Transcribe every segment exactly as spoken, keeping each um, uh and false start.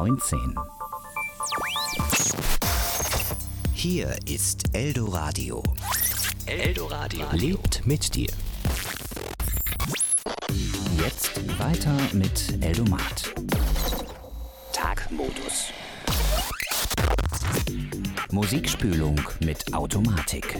neunzehn. Hier ist Eldoradio. Eldoradio lebt mit dir. Jetzt weiter mit Eldomat. Tagmodus. Musikspülung mit Automatik.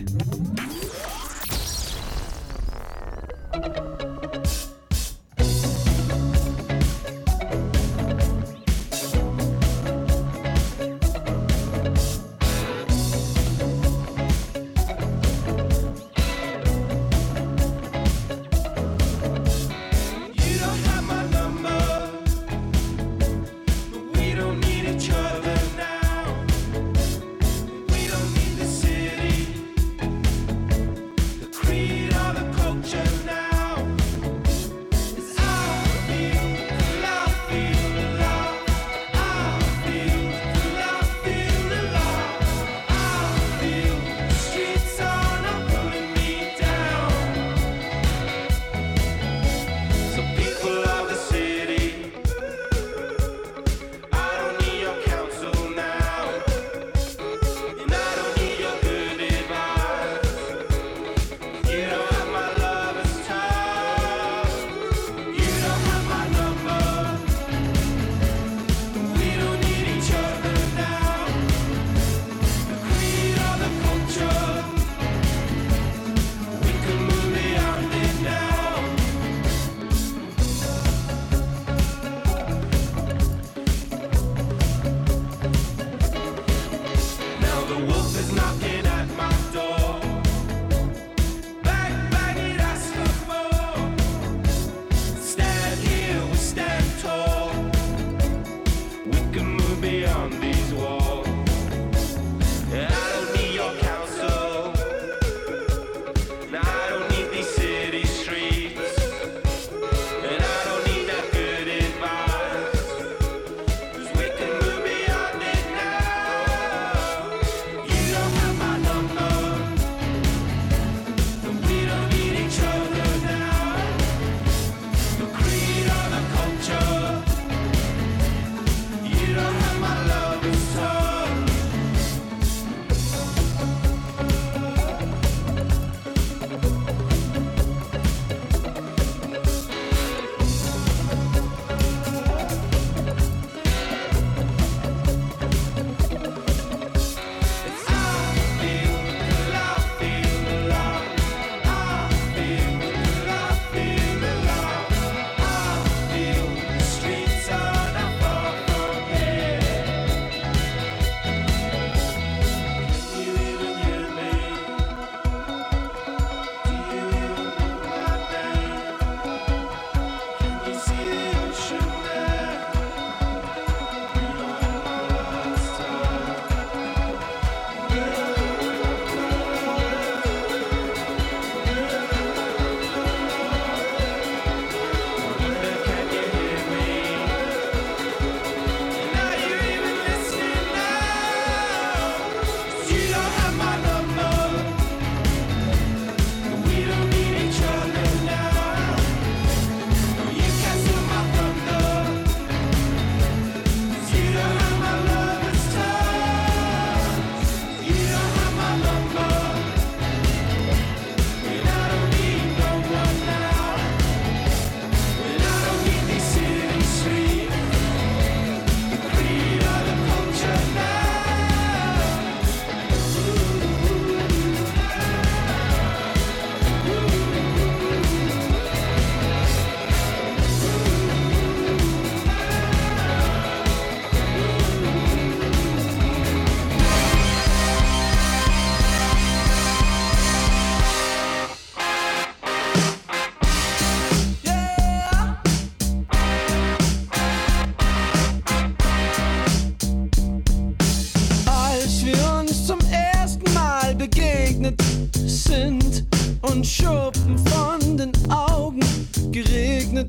Schuppen von den Augen geregnet.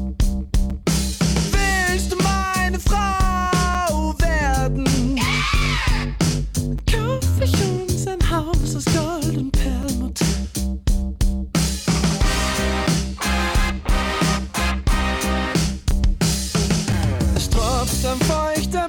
Willst du meine Frau werden? Dann kauf ich uns ein Haus aus Gold und Perlmutt. Es tropft ein feuchter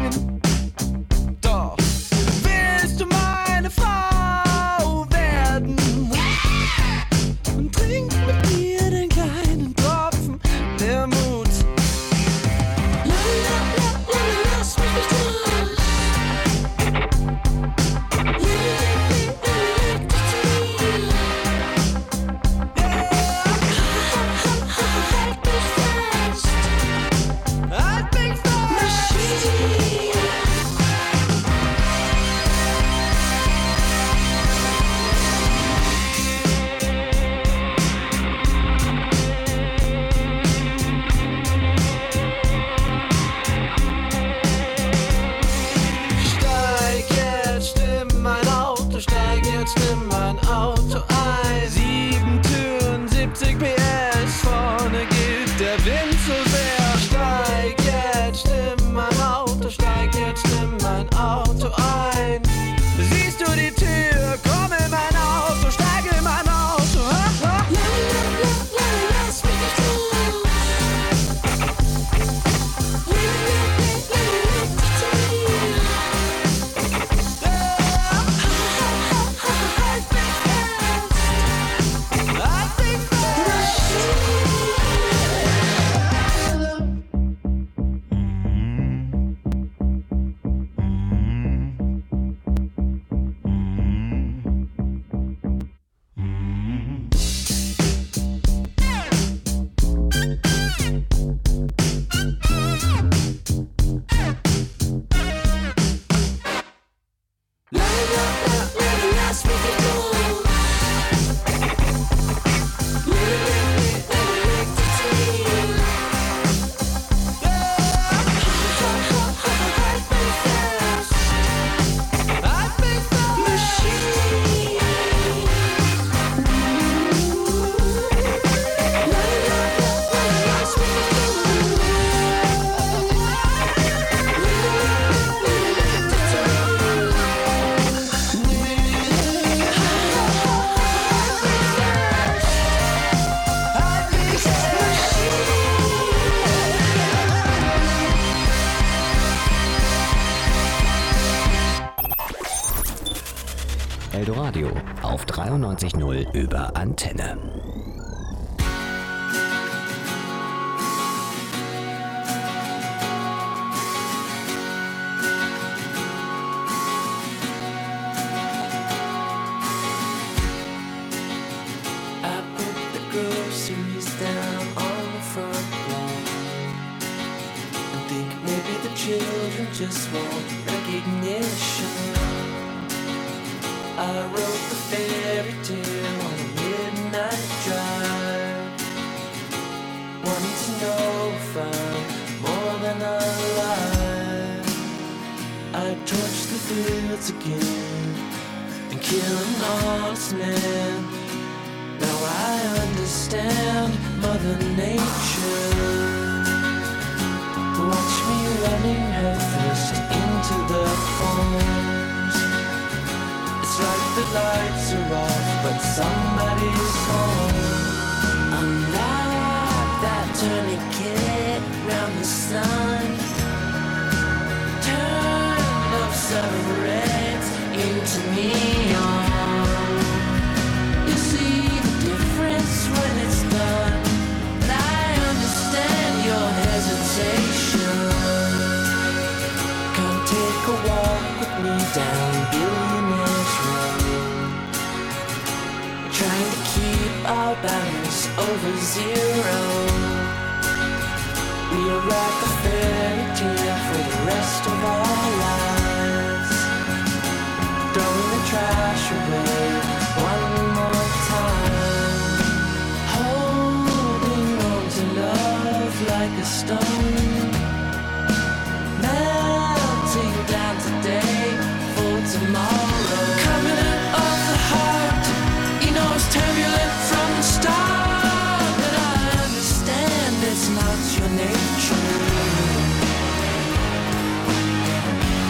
gegangen. Doch willst du meine Frau werden? Und trink mit mir den kleinen Tropfen der Mut. La, la, la, la, lass mich nicht los. Leg, leg, leg dich zu mir. Halt mich fest. Halt mich fest. Maschine. Steig jetzt in mein Auto, steig jetzt in mein Auto ein. Sieben Türen, siebzig P S, vorne geht der Wind so sehr. Steig jetzt in mein Auto, steig jetzt in mein Auto ein. Siehst du die Tür, komm in mein Auto, steig in mein Auto. Ha, ha. La, la, la, la, lass mich nicht los. Leg, leg, leg, leg dich zu mir. Halt mich fest. Halt mich La, la, la, la, lass mich nicht los. Leg, leg, leg, leg dich zu mir. Halt mich fest. Halt mich fest. Maschine. La, la, la, la, lass mich nicht los. Leg, leg, leg dich zu mir. Eldoradio auf dreiundneunzig Komma null über Antenne. I put the groceries down on the front lawn and think maybe the children just want recognition. I wrote the fairy tale on a midnight drive, wanting to know if I'm more than alive. I torched the fields again and killed an honest man. Now I understand Mother Nature. Watch me running headfirst into the thorns. It's like the lights are off, but somebody's home. I'm like that tourniquet round the sun. Turn of summer reds into neon. You see the difference when it's done, and I understand your hesitation. Come take a walk with me down Billionaire's Road, trying to keep our balance over zero. We are like a fairy tale for the rest of our lives. Throwing the trash away one more time, holding on to love like a stone, melting down today for tomorrow. Coming out of the heart, you know it's turbulent from the start, but I understand it's not your nature.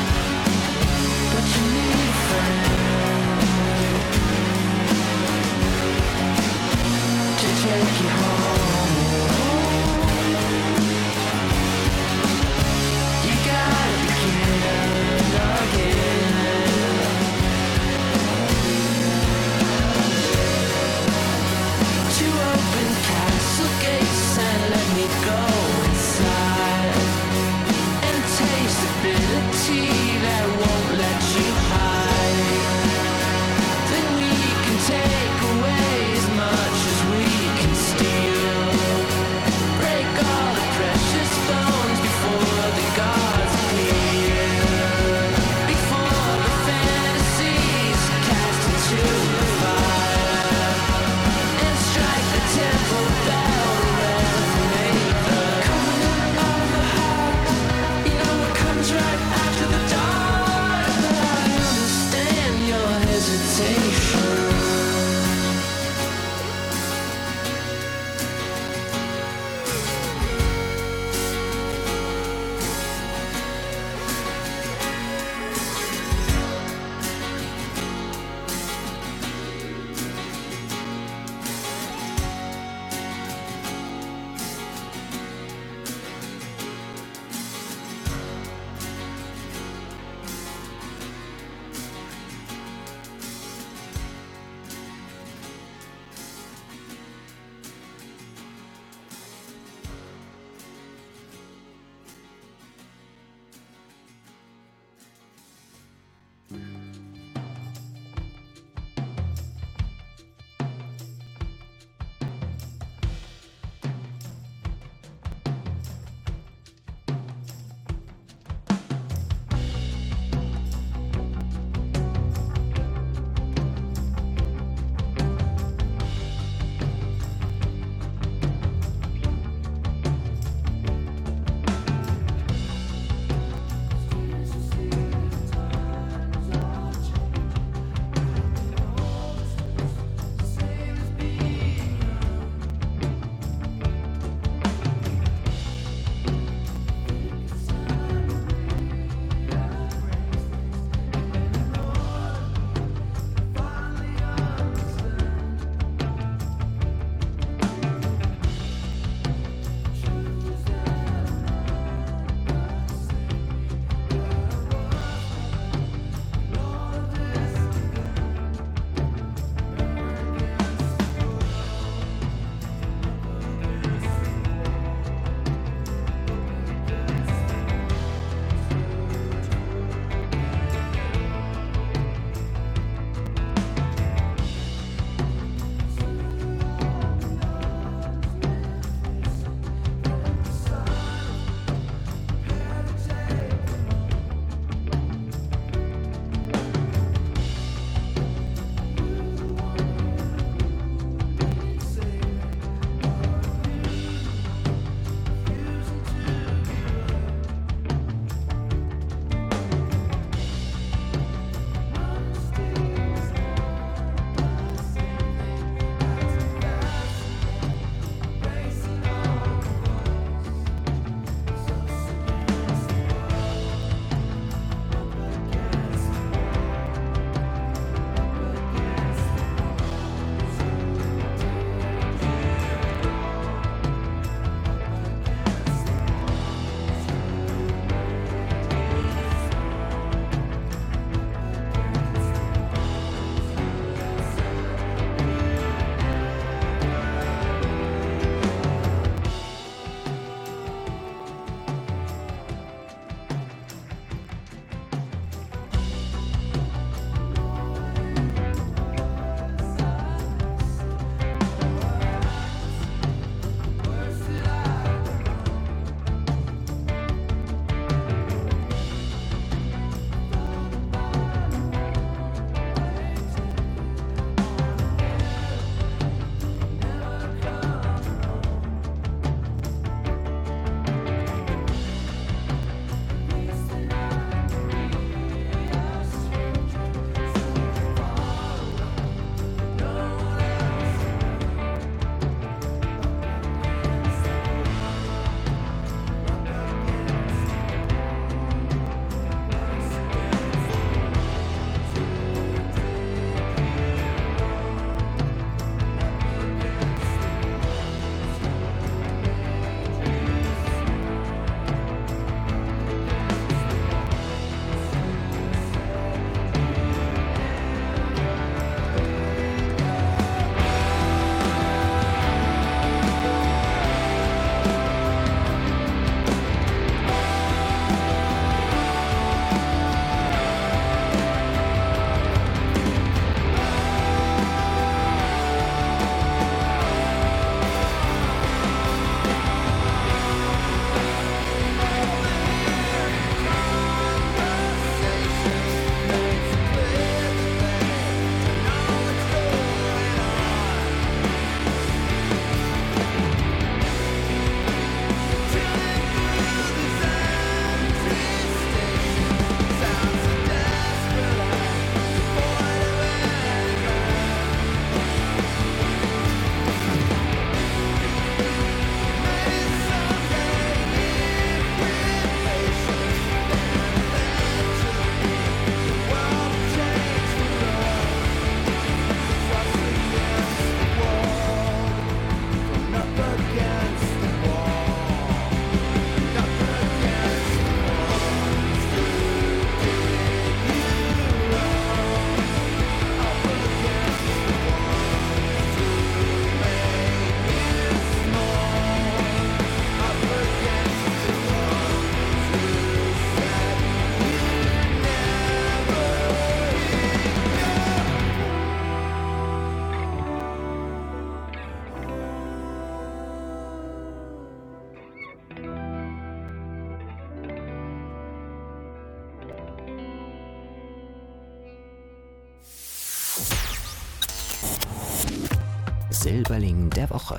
Silberling der Woche.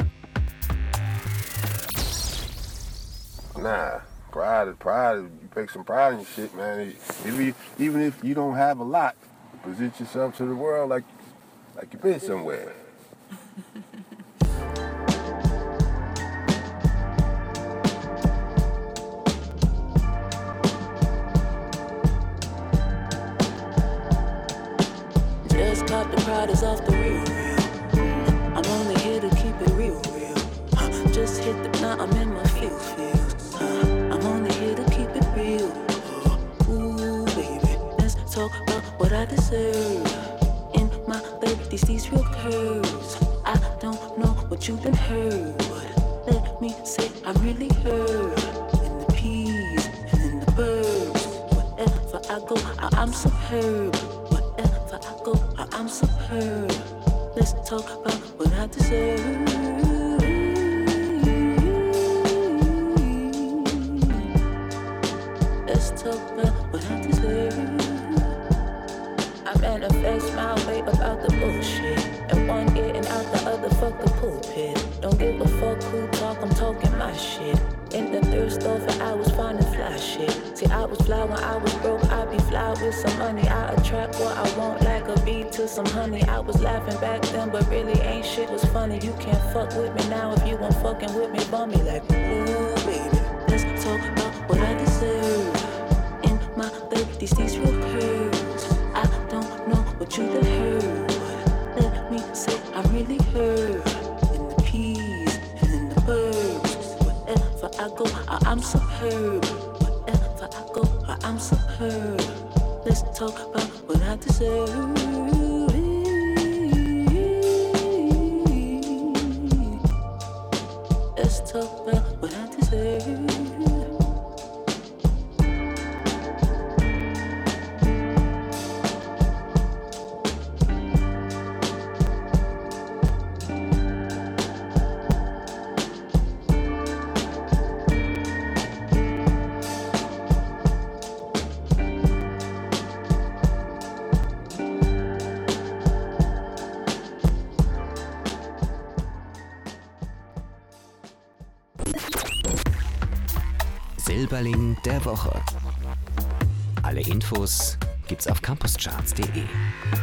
Nah, pride is pride. You take some pride in your shit, man. Even, even if you don't have a lot, present yourself to the world like, like you've been somewhere. Just caught the pride is off the real, real. I'm only here to keep it real, real. Uh, just hit the, now I'm in my field, field. Uh, I'm only here to keep it real. Uh, ooh, baby, let's talk about what I deserve. In my thirties, these real curves. I don't know what you've been heard, but let me say I'm really hurt. In the peas and in the birds, wherever I go, I, I'm superb. Wherever I go, I, I'm superb. Let's talk about what I deserve. Let's talk about what I deserve. I manifest my way about the bullshit. And one ear and out the other, fuck the pulpit. Don't give a fuck who talk, I'm talking my shit. In the thrift store for hours finding fly shit. See, I was fly when I was broke, I be fly with some money. I attract what I want like a bee to some honey. I was laughing back then, but really ain't shit was funny. You can't fuck with me now if you want fucking with me, bum me like, ooh, baby. Let's talk about what I deserve. In my thirties, these real curves. I don't know what you done heard. Let me say I'm really hurt. In the peas and in the birds. Wherever I go, I, I'm superb. Wherever I go, I, I'm superb. Let's talk about what I deserve. Let's talk about what I deserve. Silberling der Woche. Alle Infos gibt's auf campuscharts punkt de.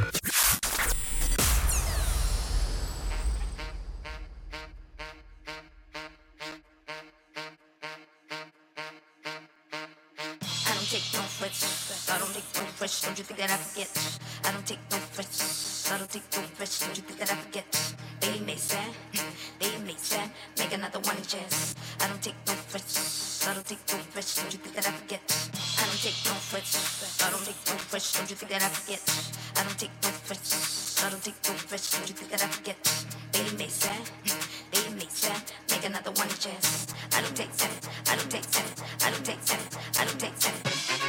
Don't you think that I forget? I don't take no threats. I don't take no threats. Don't you think that I forget? They may sad, they may sad. Make another one chance. I don't take no threats. I don't take no threats. Don't you think that I forget? I don't take no threats. I don't take no threats. Don't you think that I forget? I don't take no threats. I don't take no threats. Don't you think that I forget? They may sad, they may sad. Make another one chance. I don't take seven. I don't take seven. I don't take seven. I don't take seven.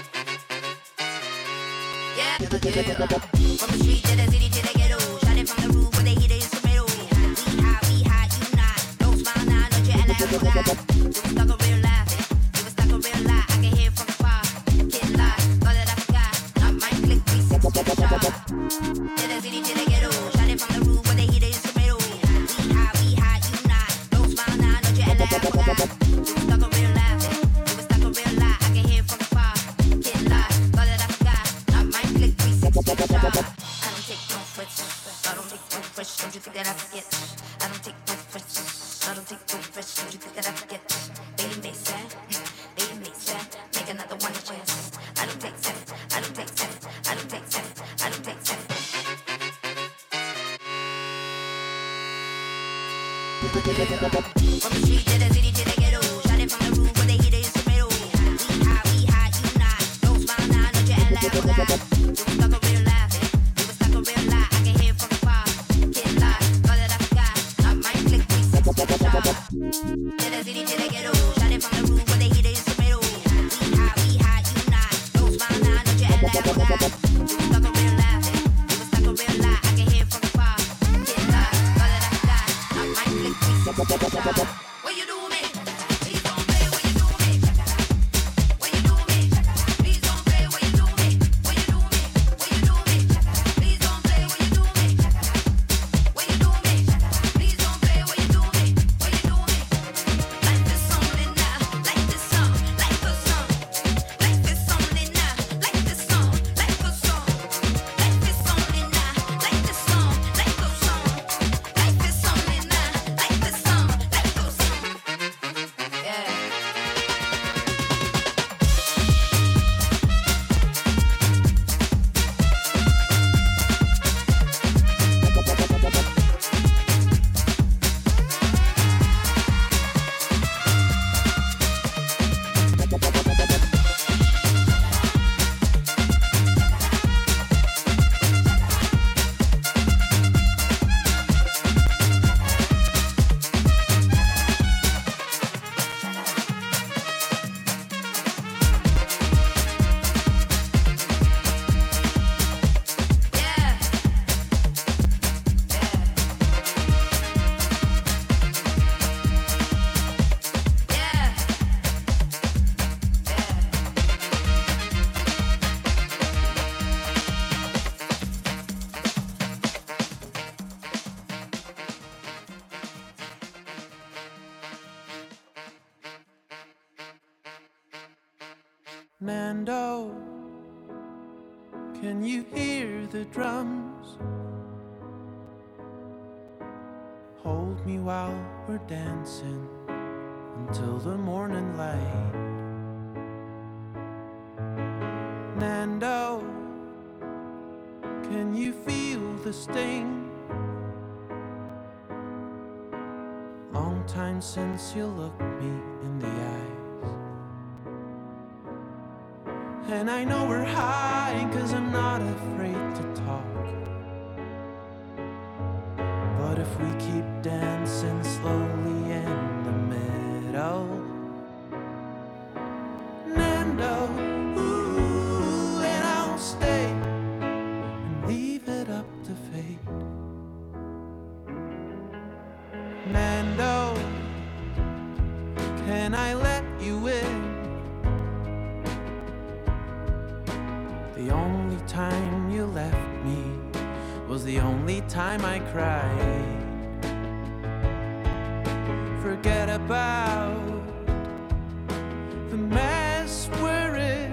Yeah, yeah. From the street to the city to the ghetto, shot it from the roof where they heat it instrumental. We hot, we hot, you not. Don't smile now, don't you act like I forgot. You was stuck a real lie, you was stuck a real lie. I can hear it from afar, can't lie, thought that I forgot. Not my click, three sixty shot. To the city to the ghetto, shot it from the roof where they heat it instrumental. We hot, we hot, you not. Don't smile now, don't you act like I forgot. You was stuck a real lie, you was stuck a real lie. I can hear it from afar, can't lie, thought that I forgot. Not my click, three sixty shot. I don't take no threats. I don't take no threats. Don't you think that I forget? I don't take no threats. I don't take no threats. Don't you think that I forget? They may sad, they may sad. Make another one chance. I don't take seven. I don't take seven. I don't take seven. I don't take seven. From the street to the city to the ghetto, shot it from the roof where they heat it instrumental. We hot, we hot, you not. Don't smile now, don't you act like I forgot. You was stuck a real lie, you was stuck a real lie. I can hear it from afar, can't lie, thought that I forgot. Not my click, three sixty shot. To the city to the ghetto, shot it from the roof where they heat it instrumental. We hot, we hot, you not. Don't smile now, don't you act like I forgot. You was stuck a real lie, you was stuck a real lie. I can hear it from afar, can't lie, thought that I forgot. Not my click, three sixty shot. What you do me? Please don't play when you do me. What you do me? Please don't play when you do me. What you do me? Nando, can you hear the drums? Hold me while we're dancing until the morning light. Nando, can you feel the sting? Long time since you looked me in the eyes. And I know we're high, cause I'm not afraid to talk. But if we keep dancing slowly in the middle, Nando, ooh, then I'll stay and leave it up to fate. Nando, can I let you in? The only time you left me was the only time I cried. Forget about the mess we're in.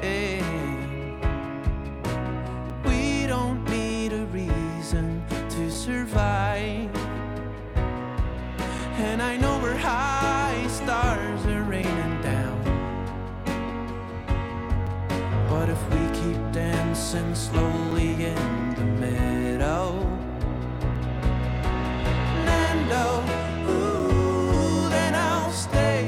We don't need a reason to survive. And I know we're high, stars are raining down. But if we keep dancing slowly in the middle, Nando, ooh, then I'll stay.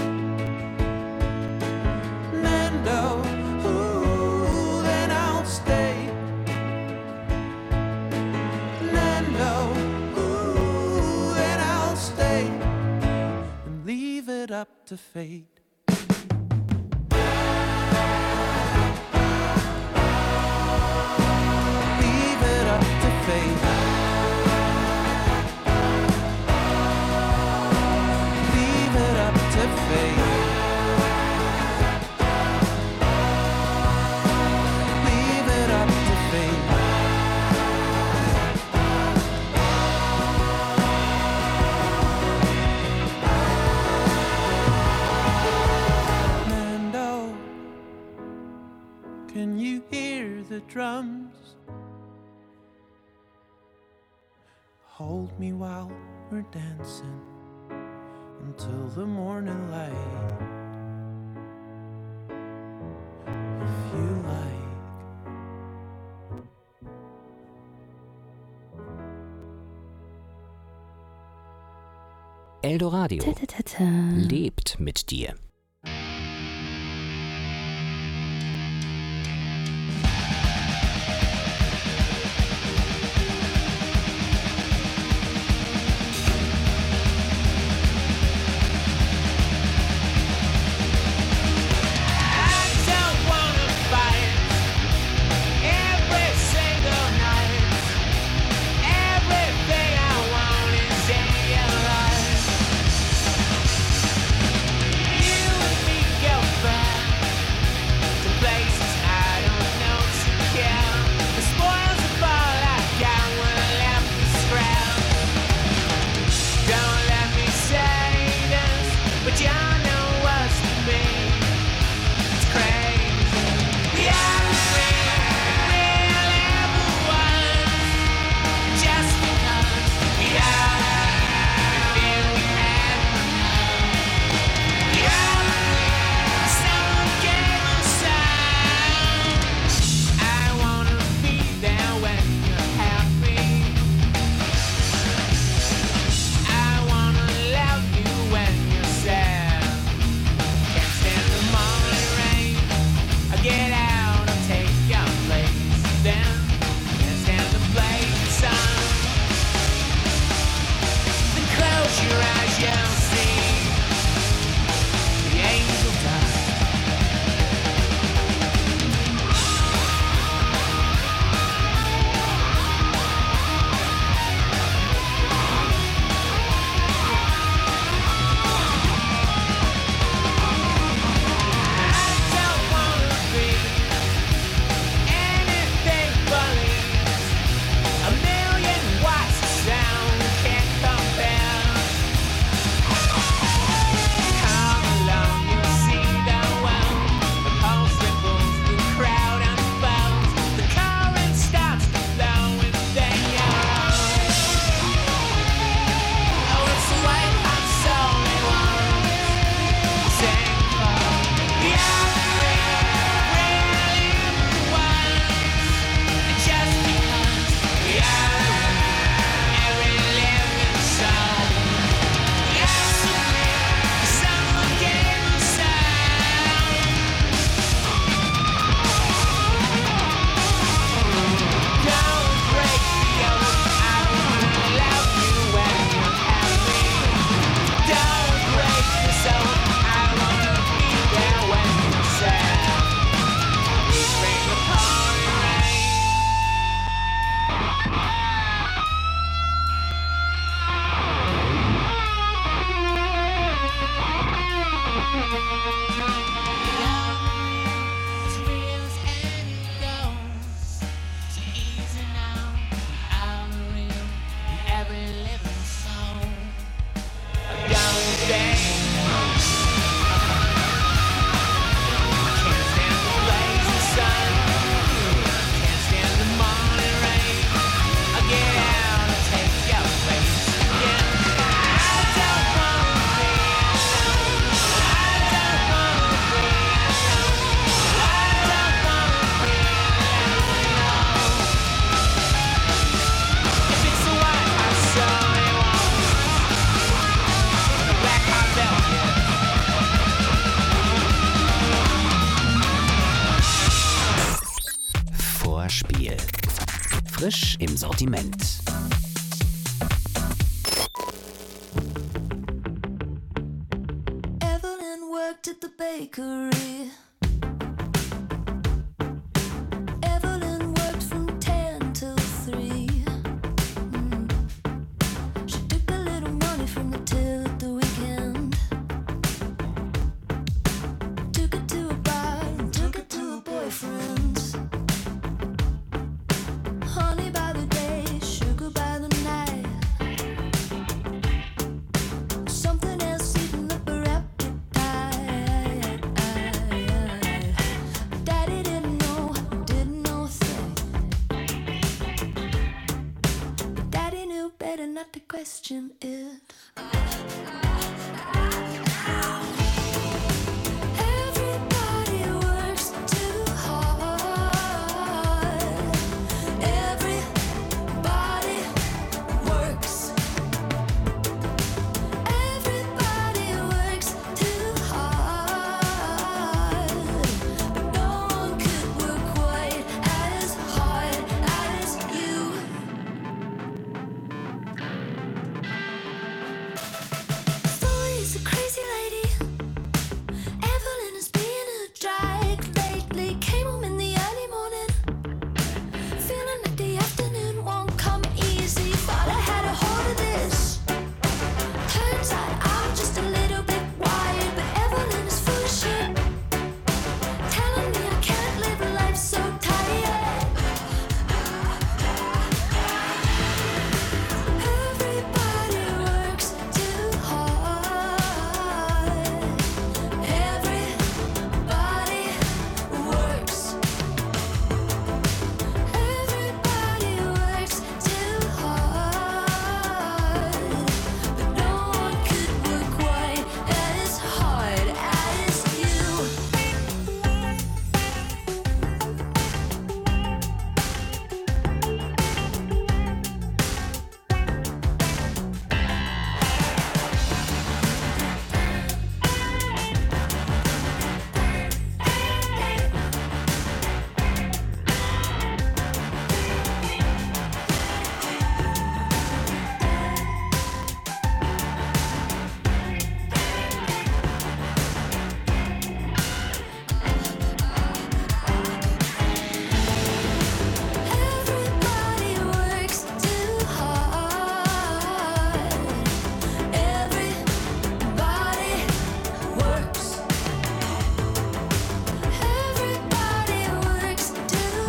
Nando, ooh, then I'll stay. Nando, ooh, then I'll stay and leave it up to fate. Fate. Leave it up to fate. Leave it up to fate. Nando, can you hear the drums? Hold me while we're dancing until the morning light. If you like. Eldoradio Ta-ta-ta-ta. lebt mit dir. You Vorspiel. Frisch im Sortiment. Evelyn worked at the bakery. Evelyn worked from ten till three. Mm. She took a little money from the till at the weekend. Took it to a bar and took it to a boyfriend. Honey by the day, sugar by the night. Something else eating up her appetite. Daddy didn't know, didn't know a thing. But Daddy knew better not to question it. Everybody works too hard. Everybody works. Everybody works too hard. But no one could work quite as hard as you. Zoe's a crazy lady. Evelyn has been a drag lately. Came home in the early morning, feeling like the afternoon won't come easy. Thought I had a hold of this. Turns out I'm just a little bit wired, but Evelyn is full of shit, telling me I can't live a life so tired. Everybody works too hard. Everybody works. Everybody works too hard. But no one could work quite as hard as you. Everybody works too hard. Everybody works. Everybody works too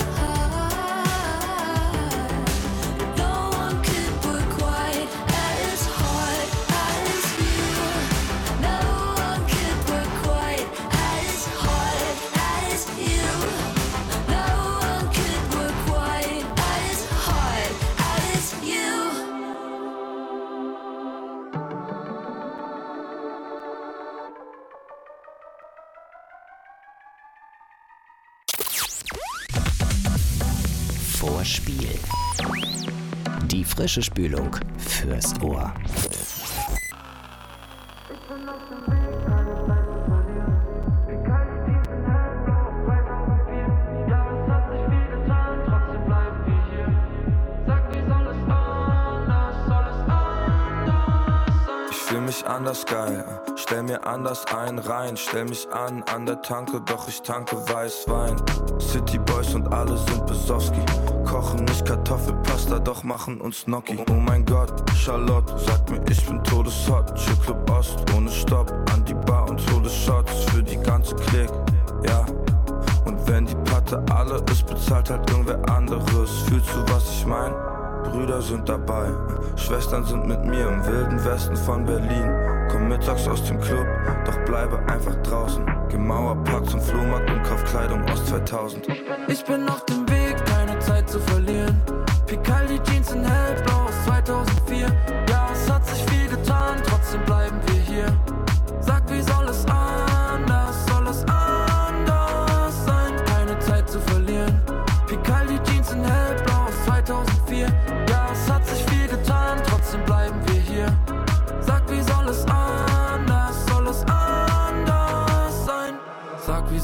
hard. No one could work quite as hard as you. No one could work quite as hard as you. No one could work quite as hard as you. Vorspiel. Die frische Spülung fürs Ohr. Ich fühl mich anders geil, stell mir anders ein rein, stell mich an an der Tanke, doch ich tanke Weißwein. City Boys und alle sind Besowski, kochen nicht Kartoffelpasta, doch machen uns Gnocchi. Oh mein Gott, Charlotte sagt mir, ich bin todeshot. Chillclub Ost ohne Stopp, an die Bar und hole Shots für die ganze Klick, ja. Und wenn die Patte alle ist, bezahlt halt irgendwer anderes. Fühlst du, was ich mein? Brüder sind dabei, Schwestern sind mit mir im wilden Westen von Berlin. Komm mittags aus dem Club, doch bleibe einfach draußen. Geh Mauerpark zum Flohmarkt und kauf Kleidung aus zweitausend. Ich bin auf dem Weg, keine Zeit zu verlieren. Picaldi Jeans in hellblau aus zweitausendvier. Ja, es hat sich viel getan, trotzdem bleiben wir hier. Sag, wie soll es anders, soll es anders sein? Keine Zeit zu verlieren. Picaldi Jeans in hellblau aus zweitausendvier. Ja, es hat sich viel getan, trotzdem bleiben wir hier. Sag, wie soll es anders, soll es anders sein? Sag, wie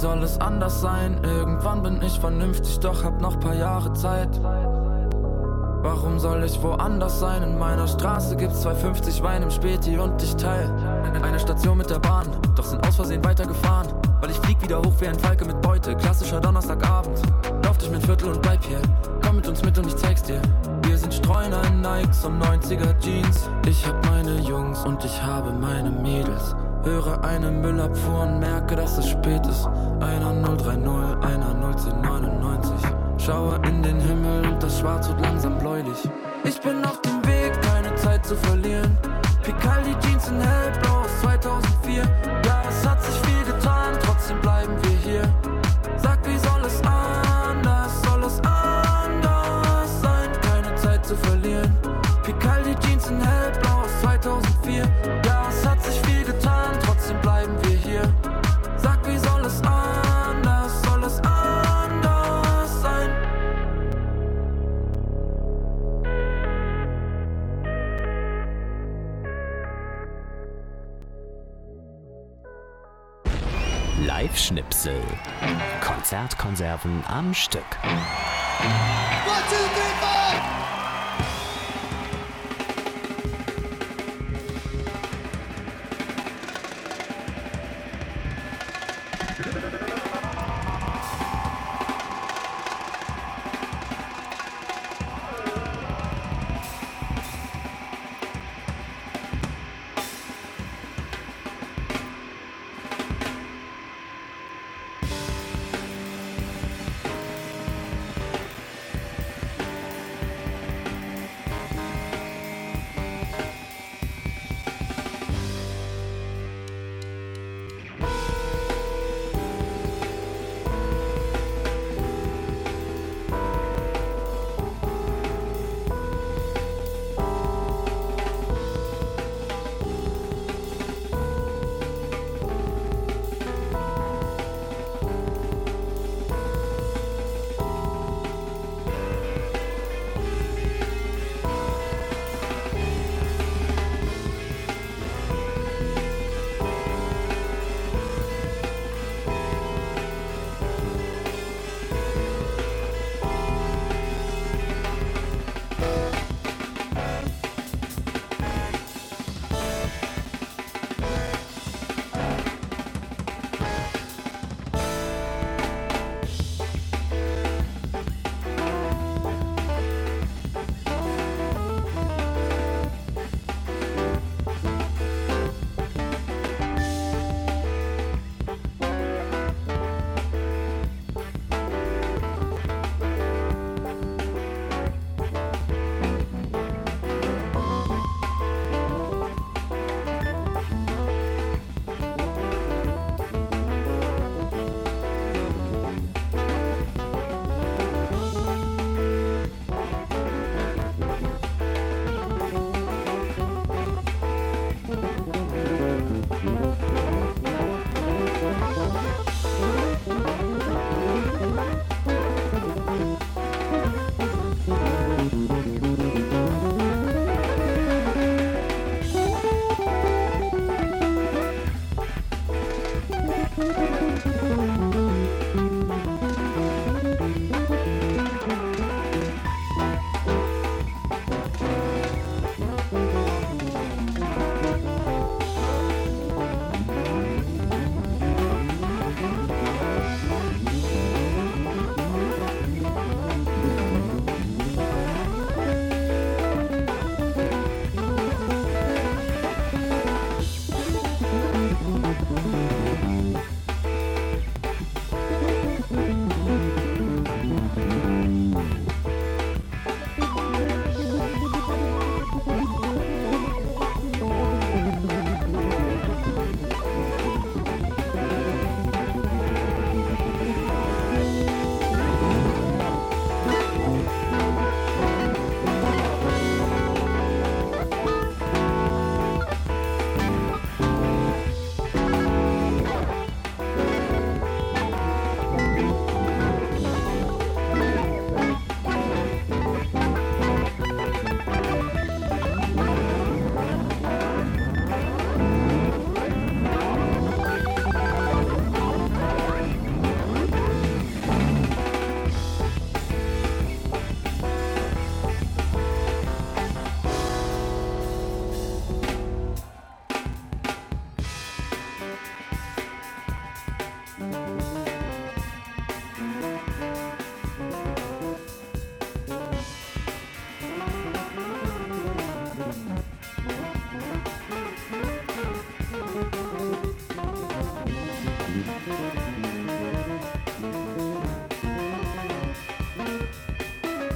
soll es anders sein? Irgendwann bin ich vernünftig, doch hab noch paar Jahre Zeit. Warum soll ich woanders sein? In meiner Straße gibt's zwei fünfzig Wein im Späti und ich teil eine Station mit der Bahn, doch sind aus Versehen weitergefahren. Weil ich flieg wieder hoch wie ein Falke mit Beute. Klassischer Donnerstagabend, lauf durch mein Viertel und bleib hier. Komm mit uns mit und ich zeig's dir. Wir sind Streuner in Nikes und neunziger Jeans. Ich hab meine Jungs und ich habe meine Mädels. Höre eine Müllabfuhr und merke, dass es spät ist. Einer null drei null, einer null zehn neunundneunzig. Schaue in den Himmel und das Schwarz wird langsam bläulich. Ich bin auf dem Weg, keine Zeit zu verlieren. Picaldi Jeans in hellblau aus zweitausendvier. Ja, es hat sich viel getan, trotzdem bleiben wir hier. Sag, wie soll es anders, soll es anders sein? Keine Zeit zu verlieren. Picaldi Jeans in hellblau aus zweitausendvier. Ja, es hat sich viel getan, trotzdem bleiben wir hier. Sag, wie soll es anders, soll es anders sein? Live-Schnipsel. Konzertkonserven am Stück. One, two, three, four!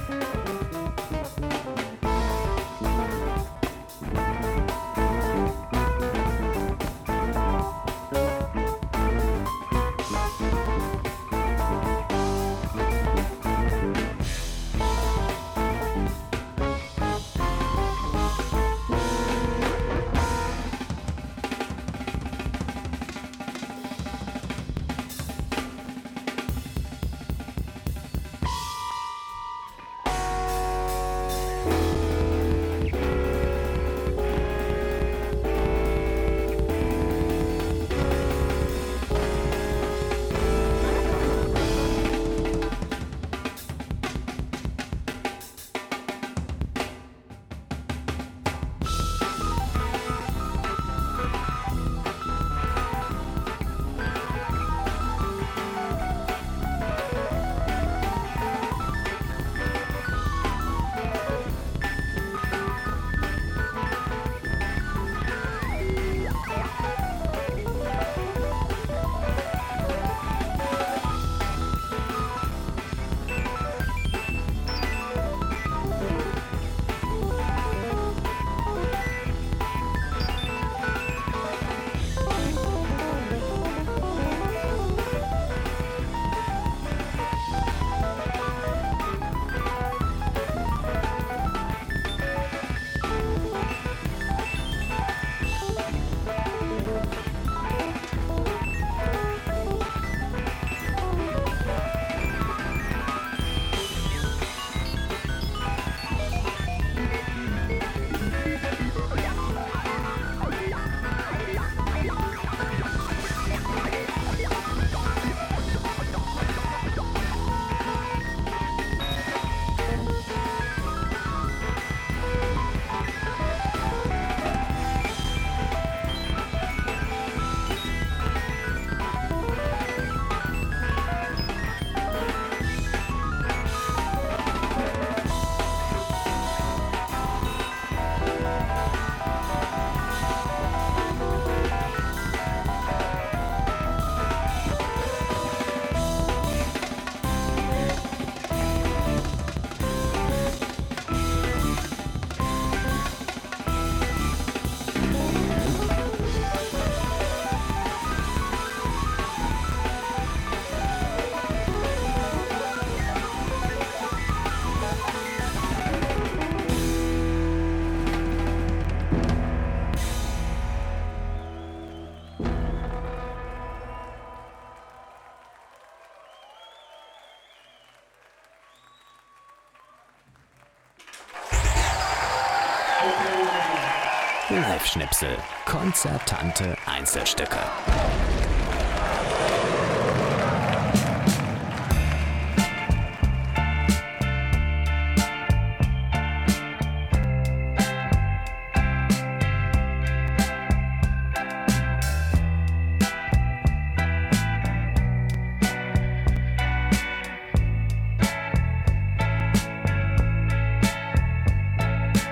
Live-Schnipsel. Konzertante Einzelstücke.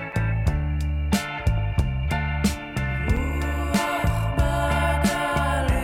Magali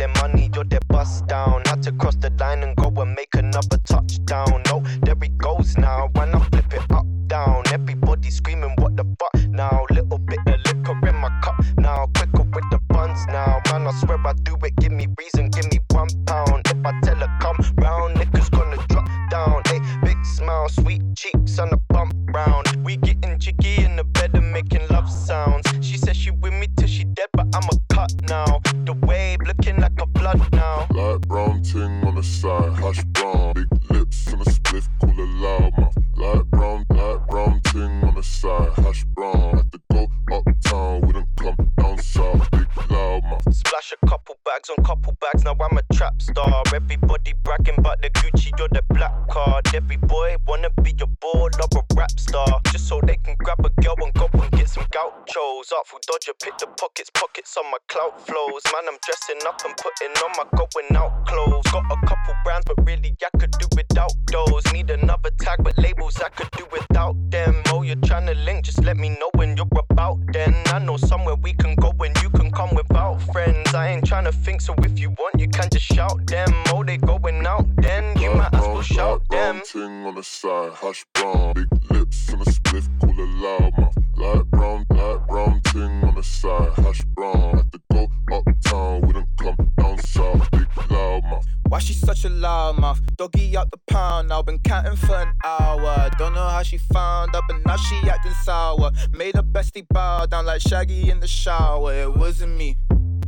their money or their bust down. Had to cross the line and go and make another touchdown. No, there he goes now. When I flip it up, down, everybody screaming, what the fuck now? Little bit of liquor in my cup now. Quicker with the buns now. Man, I swear I do it. Give me reason, give me one pound. If I tell her come round, niggas gonna drop down. Hey, big smile, sweet cheeks on the bump round. We getting jiggy in the bed and making love sounds. She said she with me till she dead, but I'm a cut now. The wave looking like a flood now. Light brown ting on the side, hash brown. Big lips and a spliff, call it loudmouth. Light brown, light brown ting on the side, hash brown. Had to go uptown, wouldn't come down south. Big loudmouth. Splash a couple bags on couple bags, now I'm a trap star. Everybody bragging about the Gucci or the black card. Every boy wanna be a ball or a rap star, just so they can grab a girl and go and get some gauchos. Artful dodger, pick the pockets, pockets on my clout flows. Man, I'm dressing up and putting on my going out clothes. Got a couple brands, but really I could do without those. Need another tag, but labels I could do without them. Oh, you're trying to link, just let me know when you're about then. I know somewhere we can go when you can come without friends. I ain't trying to think, so if you want, you can just shout them. Oh, they going out then, you might as well shout them. Light brown ting on the side, hash brown. Big lips and a spliff, call it loudmouth. Light brown, light brown ting on the side, hash brown. Had to go uptown, wouldn't come down south. Big loudmouth. Why she such a loudmouth? Doggy out the pound now, been counting for an hour. Don't know how she found up, but now she acting sour. Made her bestie bow down like Shaggy in the shower. It wasn't me.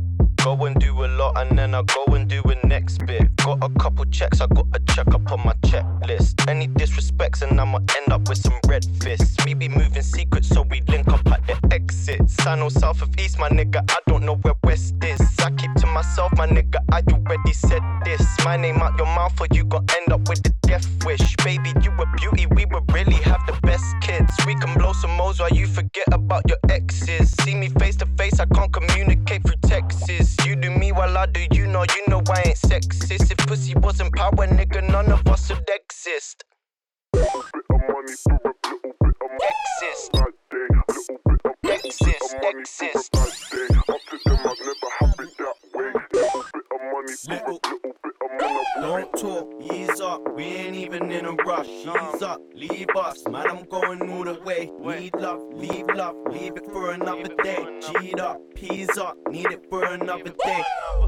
Go and do a lot and then I go and do a next bit. Got a couple checks, I got a check up on my checklist. Any disrespects and I'ma end up with some red fists. We be moving secrets so we link up at the exits. I know south of east, my nigga, I don't know where west is. I keep to myself, my nigga, I already said this. My name out your mouth or you gon' end up with the death wish. Baby, you a beauty, we would really have the best kids. We can blow some moles while you forget about your exes. See me face to face, I can't communicate through texts. You do me while I do you, know you know I ain't sexist. If pussy wasn't power, nigga, none of us would exist. Little bit of money for a little bit of money. Exist. That day, little bit of Exist, exist. That day, up to them, I've never had it that way. Little bit of money for a little bit of money. Don't talk, ease up, we ain't even in a rush. Ease up, leave us, man, I'm going all the way. Need love, leave love, leave it for another day. G'd up, peas up, need it for another day.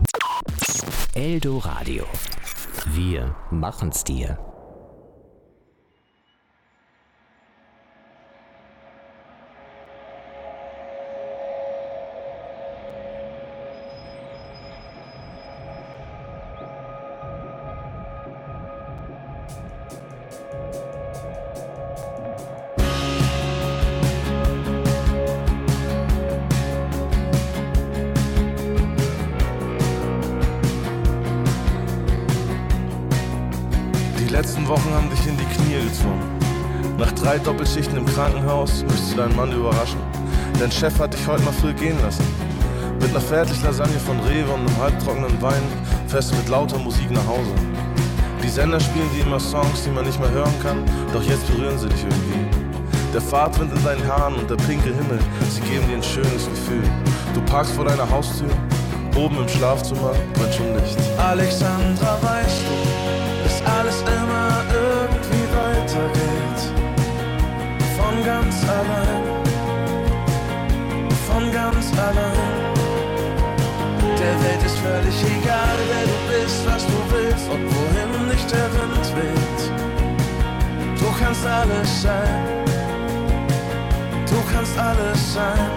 Eldo Radio. Wir machen's dir. Die letzten Wochen haben dich in die Knie gezwungen. Nach drei Doppelschichten im Krankenhaus müsstest du deinen Mann überraschen. Dein Chef hat dich heute mal früh gehen lassen. Mit einer Fertiglasagne von Rewe und einem halbtrockenen Wein fährst du mit lauter Musik nach Hause. Die Sender spielen dir immer Songs, die man nicht mehr hören kann, doch jetzt berühren sie dich irgendwie. Der Fahrtwind in deinen Haaren und der pinke Himmel, sie geben dir ein schönes Gefühl. Du parkst vor deiner Haustür, oben im Schlafzimmer brennt schon Licht. Alexandra, weißt du, dass alles immer irgendwie weitergeht. Von ganz allein, von ganz allein. Der Welt ist völlig egal, wer du bist, was du willst und wohin nicht der Wind weht. Du kannst alles sein, du kannst alles sein.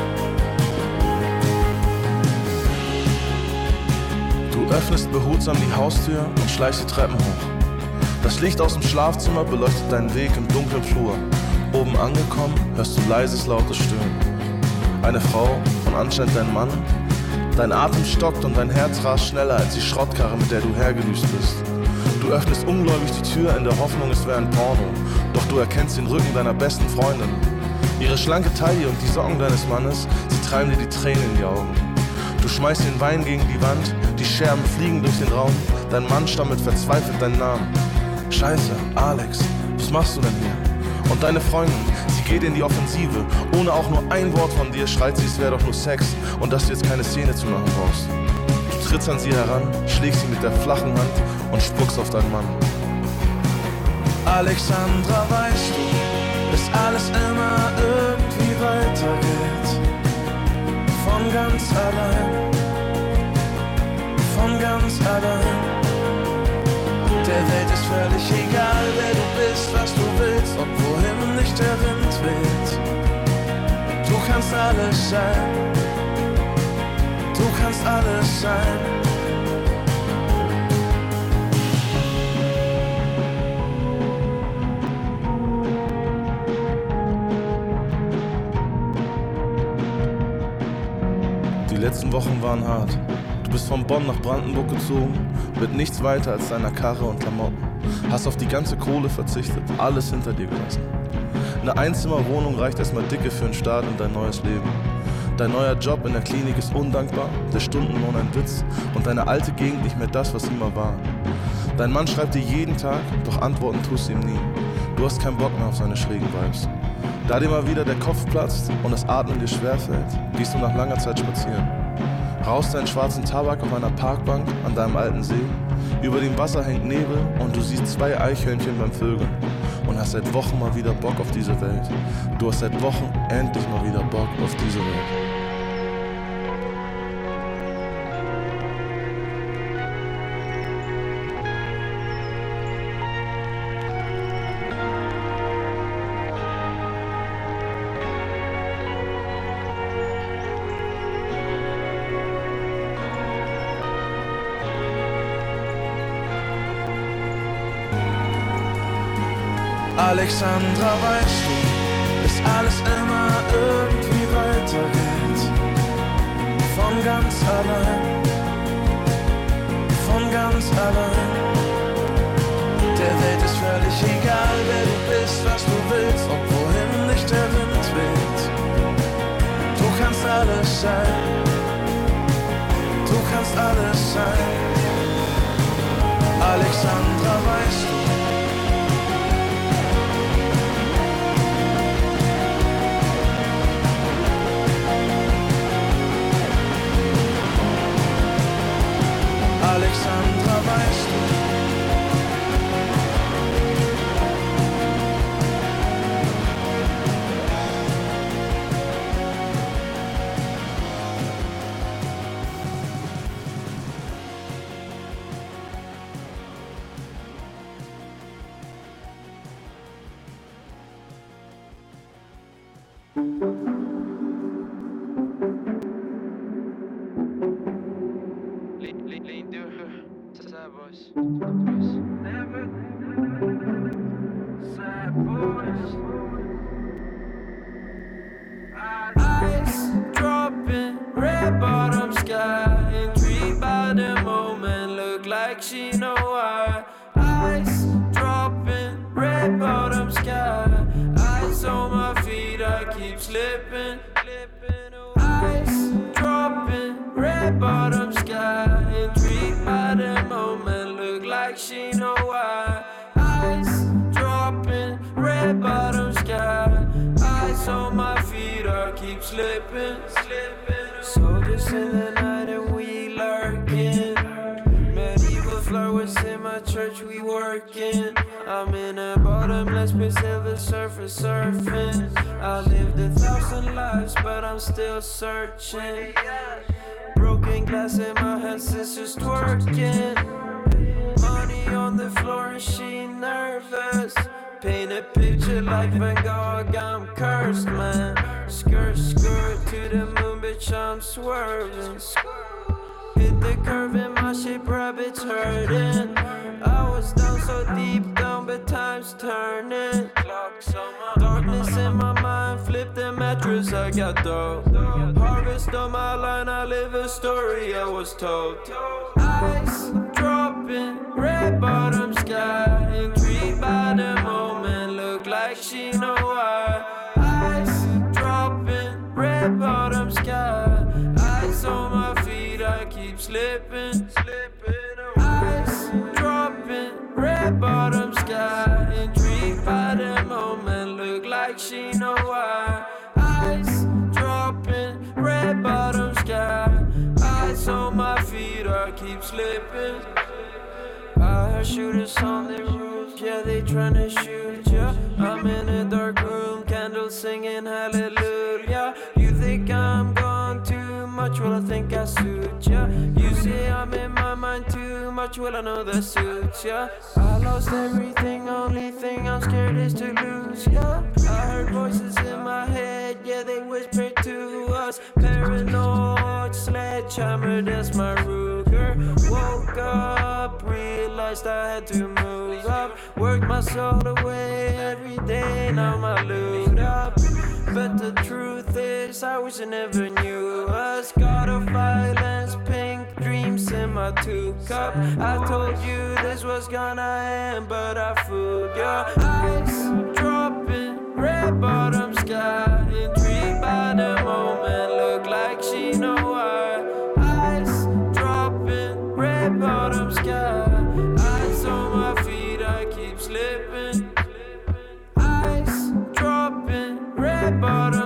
Du öffnest behutsam die Haustür und schleichst die Treppen hoch. Das Licht aus dem Schlafzimmer beleuchtet deinen Weg im dunklen Flur. Oben angekommen hörst du leises, lautes Stöhnen. Eine Frau und anscheinend dein Mann. Dein Atem stockt und dein Herz rast schneller als die Schrottkarre, mit der du hergedüst bist. Du öffnest ungläubig die Tür in der Hoffnung, es wäre ein Porno. Doch du erkennst den Rücken deiner besten Freundin. Ihre schlanke Taille und die Socken deines Mannes, sie treiben dir die Tränen in die Augen. Du schmeißt den Wein gegen die Wand, die Scherben fliegen durch den Raum. Dein Mann stammelt verzweifelt deinen Namen. Scheiße, Alex, was machst du denn hier? Und deine Freundin, sie geht in die Offensive. Ohne auch nur ein Wort von dir schreit sie, es wäre doch nur Sex und dass du jetzt keine Szene zu machen brauchst. Du trittst an sie heran, schlägst sie mit der flachen Hand und spuckst auf deinen Mann. Alexandra, weißt du, dass alles immer irgendwie weitergeht. Von ganz allein, von ganz allein. Der Welt ist völlig egal, wer du bist, was du willst und wohin nicht der Wind weht. Du kannst alles sein, du kannst alles sein. Die letzten Wochen waren hart. Du bist von Bonn nach Brandenburg gezogen, mit nichts weiter als deiner Karre und Klamotten. Hast auf die ganze Kohle verzichtet, alles hinter dir gelassen. Eine Einzimmerwohnung reicht erstmal dicke für einen Start in dein neues Leben. Dein neuer Job in der Klinik ist undankbar, der Stundenlohn ein Witz und deine alte Gegend nicht mehr das, was sie mal war. Dein Mann schreibt dir jeden Tag, doch antworten tust du ihm nie. Du hast keinen Bock mehr auf seine schrägen Vibes. Da dir mal wieder der Kopf platzt und das Atmen dir schwerfällt, gehst du nach langer Zeit spazieren. Rauchst deinen schwarzen Tabak auf einer Parkbank an deinem alten See. Über dem Wasser hängt Nebel und du siehst zwei Eichhörnchen beim Vögeln. Und hast seit Wochen mal wieder Bock auf diese Welt. Du hast seit Wochen endlich mal wieder Bock auf diese Welt. Alexandra, weißt du, dass alles immer irgendwie weitergeht. Von ganz allein, von ganz allein. Der Welt ist völlig egal, wer du bist, was du willst und wohin nicht der Wind weht. Du kannst alles sein, du kannst alles sein. Alexandra, weißt du, Alexandra, weißt du. Ice dropping, red bottom sky, intrigued by the moment, look like she know why. Ice dropping, red bottom sky, ice on my feet, I keep slipping. Ice dropping, red bottom sky, intrigued by the moment, look like she know why. Ice dropping, red bottom sky, ice on my feet, I keep slipping, slipping. Soldiers in the night and we lurking. Medieval flowers in my church, we working. I'm in a bottomless pit, silver surface surfing. I lived a thousand lives, but I'm still searching. Broken glass in my hand, sisters twerking. Money on the floor and she nervous. Paint a picture like Van Gogh, I'm cursed, man. Skirt, skirt to the moon, bitch, I'm swerving. Hit the curve and my shape rabbits hurting. I was down so deep down, but time's turning. Darkness in my mind, flip the mattress, I got dough. Harvest on my line, I live a story I was told. Ice dropping, red bottom sky, intrigued by the moment, look like she know why. Ice dropping, red bottom sky, ice on my feet, I keep slipping, slipping away. Ice dropping, red bottom sky, intrigued by the moment, look like she know why. Ice dropping, red bottom sky, ice on my feet, I slipping. I heard shooters on the roof, yeah, they tryna shoot ya. I'm in a dark room, candles singing hallelujah. You think I'm gone too much, well I think I suit ya. You say I'm in my mind too much, well I know that suits ya. I lost everything, only thing I'm scared is to lose ya. I heard voices in my head, yeah they whispered to us. Paranoid sledgehammer, that's my Ruger. Woke up, realized I had to move up. Worked my soul away every day, now my loot up. But the truth is, I wish I never knew us. God of violence, pink dreams in my two cup. I told you this was gonna end, but I fooled ya. Ice dropping, red bottom sky. Intrigued by the moment, look like she know why. Ice dropping, red bottom sky. Ice on my feet, I keep slipping. Ice dropping, red bottom.